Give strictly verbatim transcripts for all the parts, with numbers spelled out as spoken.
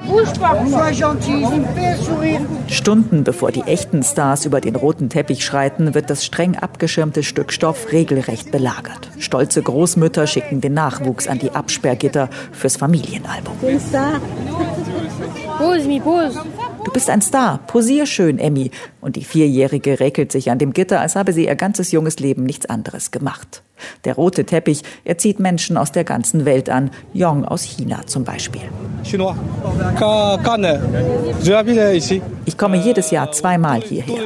Stunden bevor die echten Stars über den roten Teppich schreiten, wird das streng abgeschirmte Stück Stoff regelrecht belagert. Stolze Großmütter schicken den Nachwuchs an die Absperrgitter fürs Familienalbum. Du bist ein Star, posier schön, Emmy. Und die Vierjährige räkelt sich an dem Gitter, als habe sie ihr ganzes junges Leben nichts anderes gemacht. Der rote Teppich, er zieht Menschen aus der ganzen Welt an, Yong aus China zum Beispiel. Ich komme jedes Jahr zweimal hierher.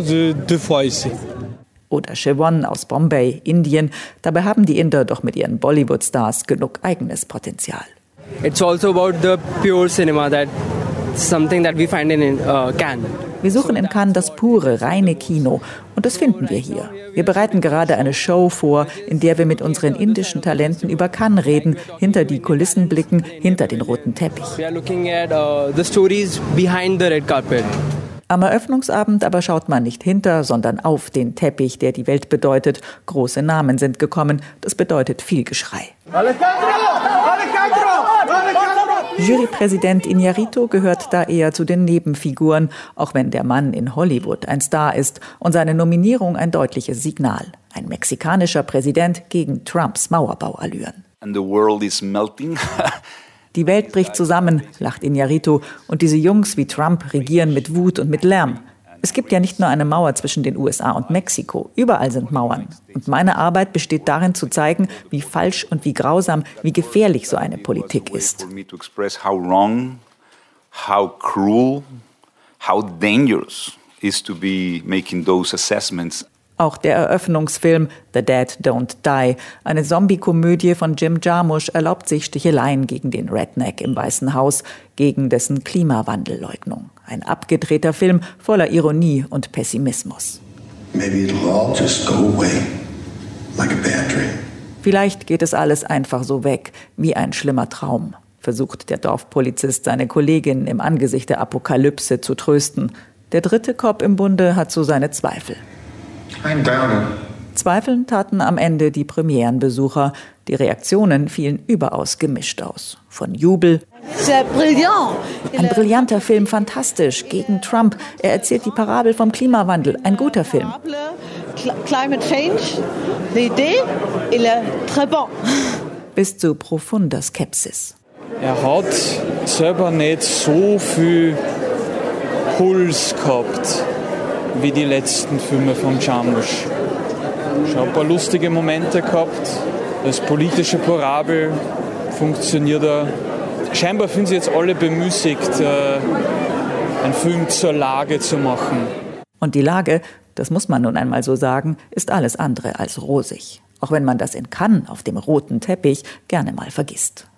Oder Chewon aus Bombay, Indien. Dabei haben die Inder doch mit ihren Bollywood-Stars genug eigenes Potenzial. It's also about the pure cinema, that something that we find in uh, Cannes. Wir suchen in Cannes das pure, reine Kino. Und das finden wir hier. Wir bereiten gerade eine Show vor, in der wir mit unseren indischen Talenten über Cannes reden, hinter die Kulissen blicken, hinter den roten Teppich. We are looking at uh, the stories behind the red carpet. Am Eröffnungsabend aber schaut man nicht hinter, sondern auf den Teppich, der die Welt bedeutet. Große Namen sind gekommen. Das bedeutet viel Geschrei. Jurypräsident Iñárritu gehört da eher zu den Nebenfiguren, auch wenn der Mann in Hollywood ein Star ist und seine Nominierung ein deutliches Signal. Ein mexikanischer Präsident gegen Trumps Mauerbauallüren. And the world is melting. Die Welt bricht zusammen, lacht Iñárritu, und diese Jungs wie Trump regieren mit Wut und mit Lärm. Es gibt ja nicht nur eine Mauer zwischen den U S A und Mexiko, überall sind Mauern. Und meine Arbeit besteht darin zu zeigen, wie falsch und wie grausam, wie gefährlich so eine Politik ist. How wrong, how cruel, how dangerous is to be making those assessments. Auch der Eröffnungsfilm The Dead Don't Die, eine Zombie-Komödie von Jim Jarmusch, erlaubt sich Sticheleien gegen den Redneck im Weißen Haus, gegen dessen Klimawandelleugnung. Ein abgedrehter Film voller Ironie und Pessimismus. Maybe it'll all just go away, like a bad dream. Vielleicht geht es alles einfach so weg, wie ein schlimmer Traum, versucht der Dorfpolizist seine Kollegin im Angesicht der Apokalypse zu trösten. Der dritte Cop im Bunde hat so seine Zweifel. I'm down. Zweifeln taten am Ende die Premierenbesucher. Die Reaktionen fielen überaus gemischt aus. Von Jubel, ein brillanter Film, fantastisch, gegen Trump. Er erzählt die Parabel vom Klimawandel, ein guter Film. Climate change, l'idée, il est très bon. Bis zu profunder Skepsis. Er hat selber nicht so viel Puls gehabt wie die letzten Filme von Jarmusch. Schon ein paar lustige Momente gehabt. Das politische Parabel funktioniert da. Scheinbar finden sie jetzt alle bemüßigt, einen Film zur Lage zu machen. Und die Lage, das muss man nun einmal so sagen, ist alles andere als rosig. Auch wenn man das in Cannes auf dem roten Teppich gerne mal vergisst.